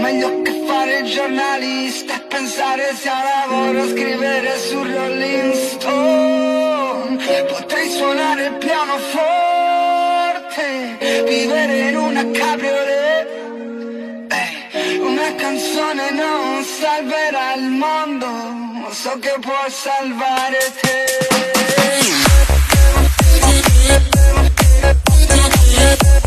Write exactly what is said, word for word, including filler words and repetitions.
Meglio che fare il giornalista e pensare sia lavoro scrivere su Rolling Stone. Potrei suonare il pianoforte, vivere in una cabriolet. Ehi, una canzone non salverà il mondo, ma so che può salvare te.